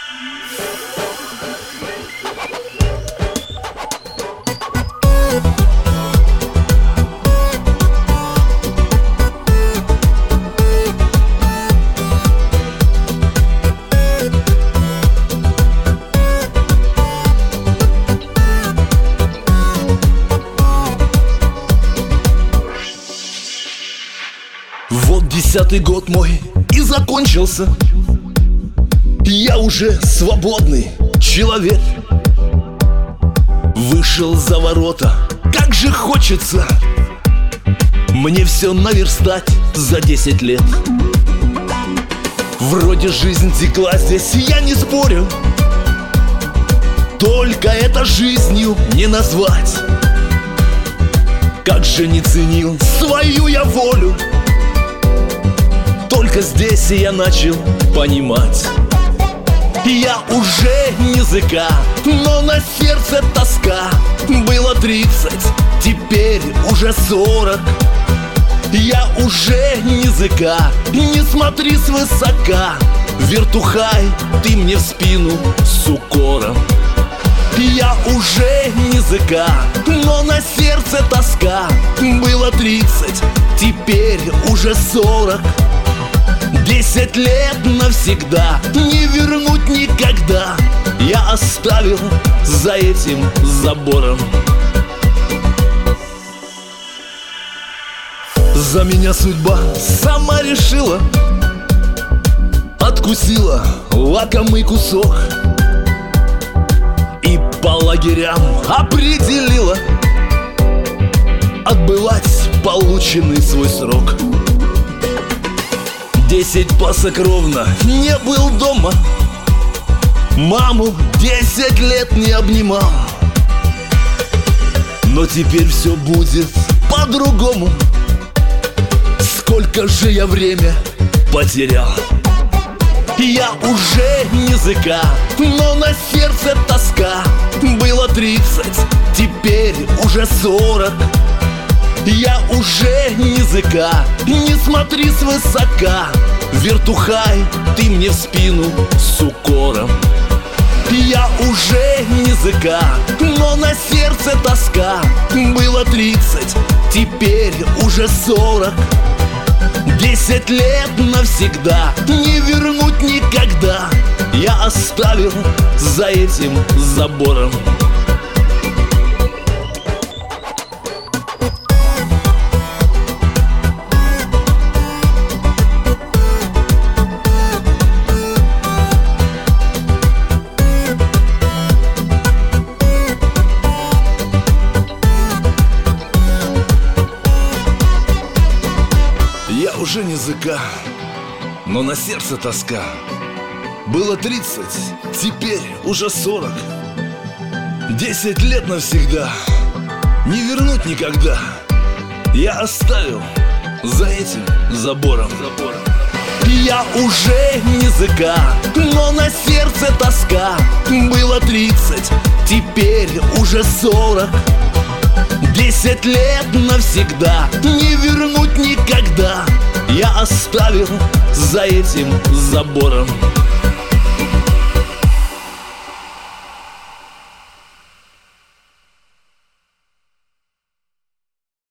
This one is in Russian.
Вот 10-й год мой и закончился. Я уже свободный человек. Вышел за ворота, как же хочется мне все наверстать за 10 лет. Вроде жизнь текла здесь, я не спорю, только это жизнью не назвать. Как же не ценил свою я волю, только здесь я начал понимать. Я уже не языка, но на сердце тоска. Было 30, теперь уже 40. Я уже не языка, не смотри свысока. Вертухай, ты мне в спину с укором. Я уже не языка, но на сердце тоска. Было 30, теперь уже 40. 10 лет навсегда, не вернуть никогда. Я оставил за этим забором. За меня судьба сама решила, откусила лакомый кусок и по лагерям определила отбывать полученный свой срок. 10 пасок ровно не был дома, маму 10 лет не обнимал. Но теперь все будет по-другому. Сколько же я время потерял. Я уже не языка, но на сердце тоска. Было 30, теперь уже 40. Я уже не языка, не смотри свысока. Вертухай, ты мне в спину с укором. Я уже не языка, но на сердце тоска. Было 30, теперь уже 40. 10 лет навсегда, не вернуть никогда. Я оставил за этим забором. Я уже не языка, но на сердце тоска. Было 30, теперь уже 40. 10 лет навсегда, не вернуть никогда. Я оставил за этим забором. Я уже не языка, но на сердце тоска. Было 30, теперь уже 40. 10 лет навсегда, не вернуть никогда. Я оставил за этим забором.